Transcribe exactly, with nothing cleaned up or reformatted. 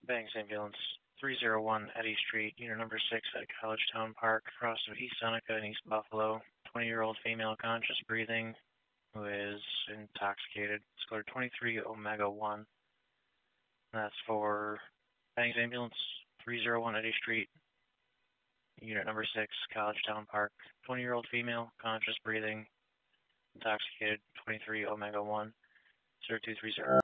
Banks Ambulance three zero one Eddy Street, unit number six at Collegetown Park, across of East Seneca and East Buffalo. twenty-year-old female conscious breathing who is intoxicated. Score twenty-three Omega one. That's for Banks Ambulance three zero one Eddy Street, unit number six, Collegetown Park. twenty-year-old female conscious breathing intoxicated. twenty-three Omega one. zero two three zero.